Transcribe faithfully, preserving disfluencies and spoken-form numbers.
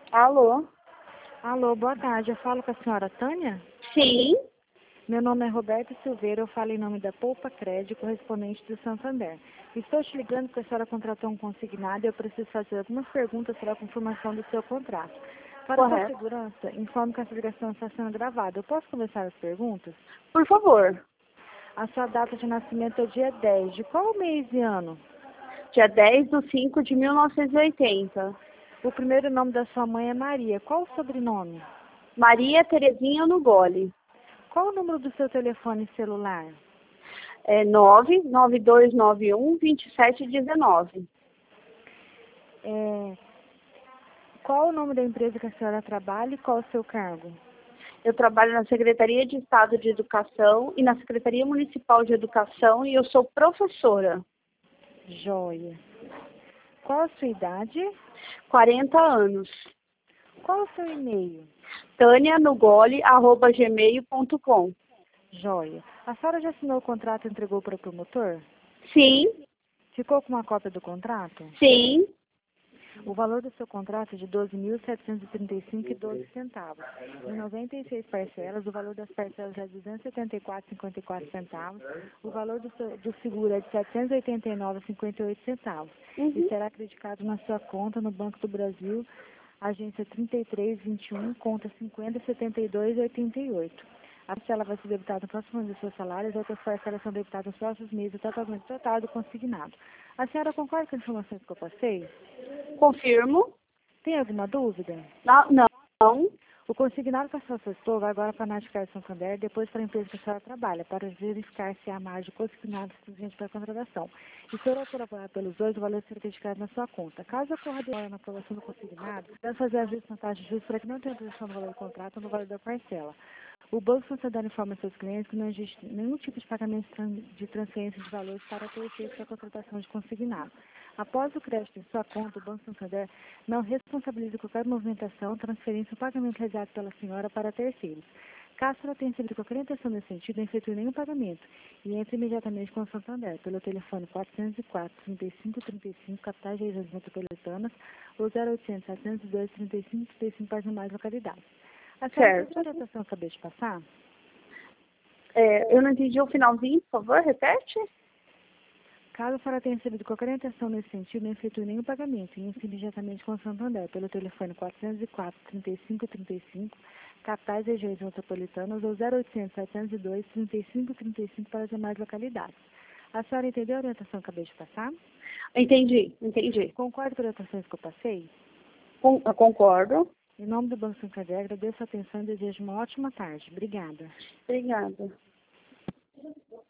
Alô? Alô, boa tarde. Eu falo com a senhora Tânia? Sim. Meu nome é Roberto Silveira, eu falo em nome da Poupa Crédito, correspondente do Santander. Estou te ligando porque a senhora contratou um consignado e eu preciso fazer algumas perguntas para a confirmação do seu contrato. Para sua Correto. segurança, informo que essa ligação está sendo gravada. Eu posso começar as perguntas? Por favor. A sua data de nascimento é dia dez. De qual mês e ano? Dia dez de cinco de mil novecentos e oitenta. O primeiro nome da sua mãe é Maria. Qual o sobrenome? Maria Terezinha Nugoli. Qual o número do seu telefone celular? É nove nove dois nove um, dois sete um nove. É... Qual o nome da empresa que a senhora trabalha e qual o seu cargo? Eu trabalho na Secretaria de Estado de Educação e na Secretaria Municipal de Educação e eu sou professora. Joia. Qual a sua idade? quarenta anos. Qual o seu e-mail? tânia nugoli arroba gmail ponto com. Joia. A senhora já assinou o contrato e entregou para o promotor? Sim, Ficou com uma cópia do contrato? sim. O valor do seu contrato é de doze mil setecentos e trinta e cinco reais e doze centavos. Em noventa e seis parcelas, o valor das parcelas é duzentos e setenta e quatro reais e cinquenta e quatro centavos. O valor do, seu, do seguro é de setecentos e oitenta e nove reais e cinquenta e oito centavos. E Uhum. será acreditado na sua conta no Banco do Brasil, agência trinta e três vinte e um, conta cinquenta setenta e dois oitenta e oito. A parcela vai ser debitada no próximo mês do seu salário, as outras parcelas são debitadas nos próximos meses, o totalmente total do consignado. A senhora concorda com as informações que eu passei? Confirmo. Tem alguma dúvida? Não. não. O consignado que a senhora solicitou vai agora para a Naticard Santander, depois para a empresa que a senhora trabalha, para verificar se há margem consignado suficiente para a contratação. E se for colaborar pelos dois, o valor será dedicado na sua conta. Caso ocorra demora na aprovação do consignado, deve fazer ajuste na taxa de juros para que não tenha redução no valor do contrato ou no valor da parcela. O Banco Santander informa seus clientes que não existe nenhum tipo de pagamento de transferência de valores para terceiros para a contratação de consignado. Após o crédito em sua conta, o Banco Santander não responsabiliza qualquer movimentação, transferência ou pagamento realizado pela senhora para terceiros. Caso ela tenha recebido qualquer intenção nesse sentido, não efetue nenhum pagamento e entre imediatamente com o Santander pelo telefone quatrocentos e quatro, trinta e cinco, trinta e cinco, capitais de regiões metropolitanas, ou zero oitocentos, setecentos e dois, trinta e cinco, trinta e cinco para as demais localidades. A senhora Certo. tem orientação que eu acabei de passar? É, eu não entendi o finalzinho, por favor, repete. Caso a senhora tenha recebido qualquer orientação nesse sentido, não efetue nenhum pagamento e entre imediatamente com o Santander pelo telefone quatrocentos e quatro, trinta e cinco, trinta e cinco, capitais e regiões metropolitanas, ou zero oitocentos, setecentos e dois, trinta e cinco, trinta e cinco para as demais localidades. A senhora entendeu a orientação que eu acabei de passar? Entendi, entendi. Concorda com as orientações que eu passei? Con- eu concordo. Em nome do Banco Santander, agradeço a atenção e desejo uma ótima tarde. Obrigada. Obrigada.